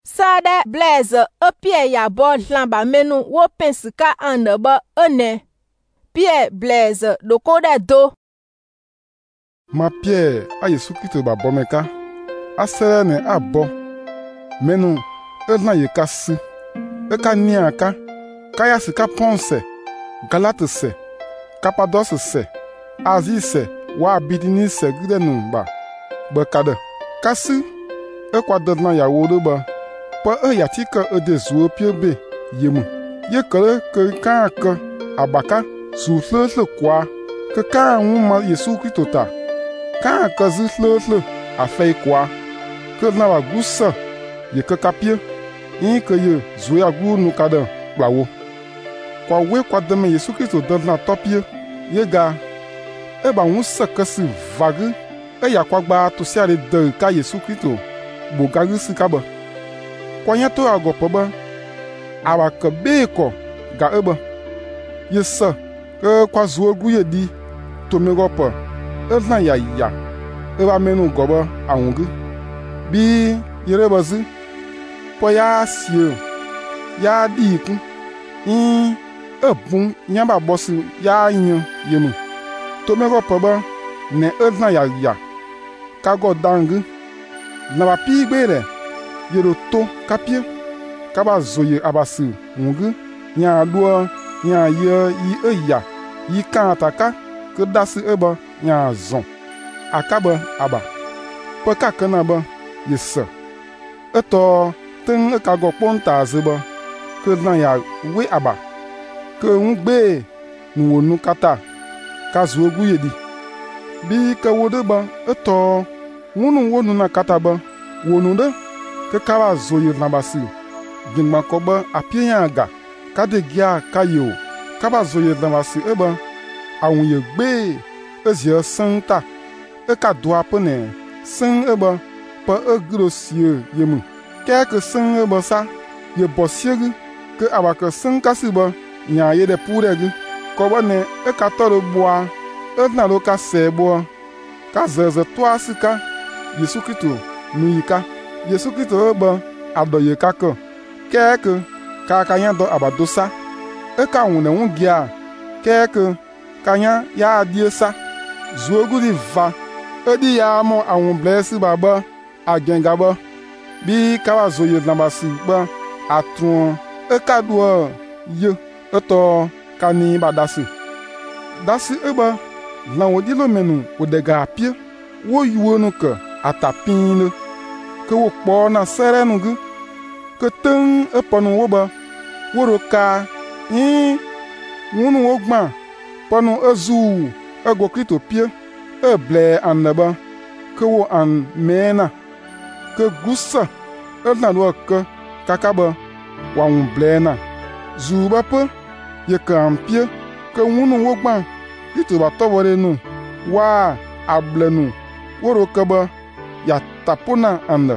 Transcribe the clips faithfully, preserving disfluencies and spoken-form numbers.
Sade blaze e Pierre ya bo lamba menu wo pensika ande ba ene. Pierre blaze do kode do. Ma Pierre a Yesu Kristo ba bomeka. A sere ne a bo. Menu e na ye ka si. E ka ni aka. Kaya si ka ponse. Galate se. Kapados se. Azi se. Wa bidini se gide nu ba. Ba kade. Kasi. E kwa de na ya wodo ba. Pa e ya ti ka e de zuo pie be. Yemu. Ye kere ke ka ka. Abaka. Su sle sle kwa. Ke ka wu ma Yesu Kristo ta. Ka ka zi sle sle. A fei kwa. Ke na wa gusa. Ye ke kapie. In ke ye zuo ya gu nu kade. Wa wo. Kwa we kwa de me Yesu Kristo de na topie. Ye ga. E ba wu se ke si vage. E ya kwa gba to si ale de ka Yesu Kristo. Bo gari si ka ba. Kwa nya to agopo ba. Awa ke be ko ga e ba. Ye se. Ke kwa zuo gu ye di. To me gopo. E na ya ya. E ba menu goba awungu. Bi yere ba zi. Po ya siye. Ya di iku. In. E bun. Nya ba bosi. Ya nyo. Yemu. To me gopo ba. Ne e na ya ya. Ka go dangu. Na ba pi gbere. Yero to kapie. Ka ba zoye abasi. Mungu. Nya luo. Nya ye yi e ya. Yi kan ataka. Ke dasi eba. Nya zon. Akaba aba. Pe ka kena ba. Yese. Eto. Ten e ka go ponta zeba. Ke na ya we aba. Ke ngbe. Nwonu kata. Ka zuo gu yedi. Bi ka wode ba. Eto. Wunu wonu na kata ba. Wonu de. Ke kawa zoye na basi. Gingma ko ba apie ya aga. Ka de gia ka yo. Kaba zoye na basi eba. Awun ye gbe. Ezye sen ta. E ka dwa pene. Sen eba. Pa e grossie yemu. Ke ke sen eba sa. Ye bosiege. Ke aba ke sen kasi ba. Nya ye de purege. Ko ba ne e ka toro boa. E na lo ka se boa. Ka zeze toa sika. Yesu Kristo nuyika. Yesu Kristo ba adoye kaka. Keke ka kanya do abadosa. E ka wune wungia. Keke kanya ya adiesa. Zuogu di va. E di ya mo awun blesi baba agenga ba. Bi kawa zoye nabasi ba atron. E ka duwa ye. Eto kani ba dasi. Dasi e ba lan wodi lo menu odega apie. Wo yuwo no ke atapine. Ke wo kpo na sere nu gu. Ke ten e ponu wo ba. Woro ka. In. Wunu wo gba. Ponu ezu. E go Kristo pie. E ble an ba. Ke wo an mena. Ke gusa. E na lo ke. Kaka ba. Wa un ble na. Zu ba pe. Ye ke an pie. Ke wunu wo gba. Kristo ba tobore nu. Wa able nu. Woro ke ba. Ya tapo na anda.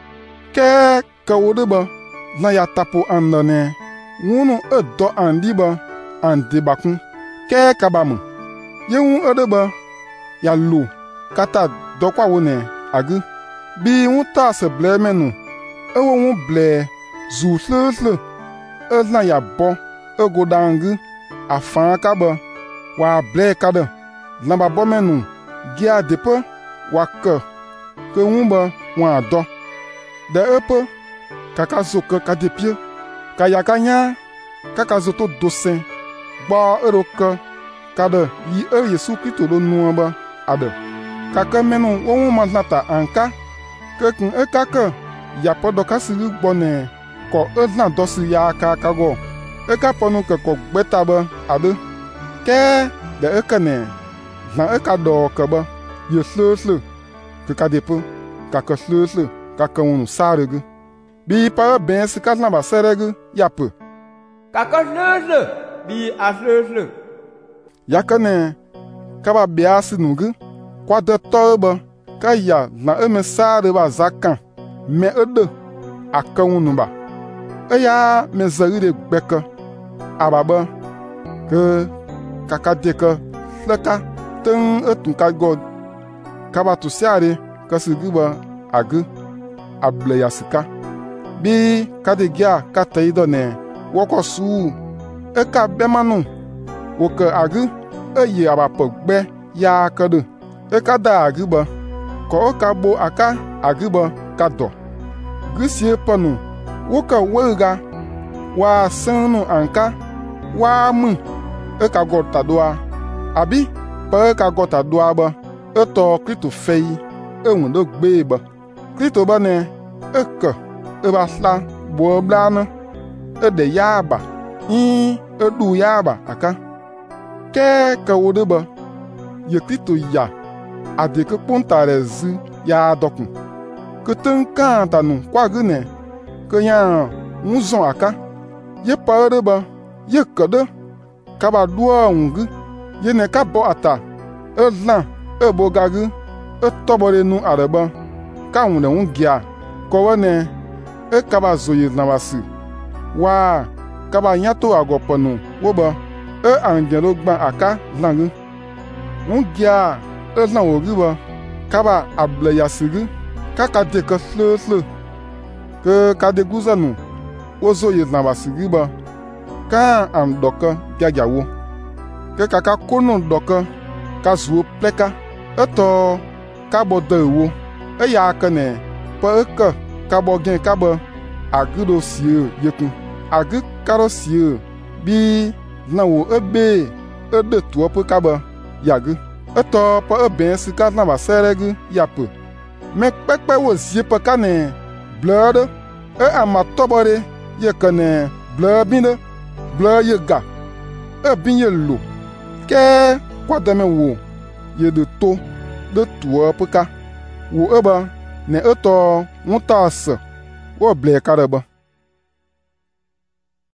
Ke ka wode ba. Na ya tapo anda ne. Wunu e do andi ba. Andi bakun. Ke ka ba mu. Ye wun ede ba. Ya lo. Kata do kwa wone. Agi. Bi wun ta se ble menu. E wo wun ble. Zu sle sle. E na ya bo. E go dangi. Afan ka ba. Wa ble kada. Lamba bo menu. Gia depo. Wa ke. Ke wun ba wan do. De epe. Kaka zo ke ka depie. Kaya kanya. Kaka zo to dosen. Ba ero ke. Kade yi e Yesu Kristo lo nuwa ba. Ade. Kaka menu won man nata anka. Ke kun e kaka. Ya podo kasiri bone. Ko e na dosi ya aka kago. E ka ponu ke ko gbeta ba. Ade. Ke. De e kene. Na e ka do ke ba. Ye sle sle. Ke ka depo. Kaka sle sle. Kaka wunu sarege. Bi pa ben si kat na ba serege. Yape. Kaka sle sle. Bi a sle sle. Yakane. Kaba biasi nuge. Kwa de tobe. Kaya na eme sare ba zakan. Me ede. Aka wunu ba. Eya me zari de gbeke. Ababa. Ke. Kaka deke. Fleka. Ten etun ka god. Kaba tu siare. Kasi giba. Agi. Able yasika. bi kade gia ka teido ne woko su e ka bemanu wo ke agu e ye aba pogbe ya kadu e ka da agu ba ko o ka bo aka agu ba ka do gusie panu wo ka wega wa sanu anka wa mu e ka gota doa abi pa e ka gota doa ba e to Kristo fei e won do gbe ba Kristo ba ne e ka e ba sla bo blana e de yaba i e du yaba aka ke ka wo de ba ye Kristo ya ade ke pontare zu ya dokun ke ten kan tanu kwa gune ke ya muzon aka ye pa de ba ye ka de ka ba duo ngu ye ne ka bo ata e lan e bo gagu e tobore nu areba ka wune ungia ko wane e ka ba zoye na wasi wa ka ba nyato agoponu wo ba e angelo gba aka langu ungia e lan ogu ba ka ba able yasigu ka ka de ka slo slo ke ka de guzanu wo zoye na wasi ba ka am doka gagawo ke ka ka kono doka ka zuo pleka eto ka bo de wo e ya kane pa eka ka bo gen ka bo agudo sie yekun agu karo sie bi na wo ebe ede tuo pe ka bo yagu eto pa ebe si ka na ba seregu yapu me pepe wo zie pa ka ne blood e ama tobore ye kane blood bine blood ye ga e bin ye lo ke kwa deme wo ye de to de tuo pe ka wo eba ne eto nwuta ase wo ble ka ba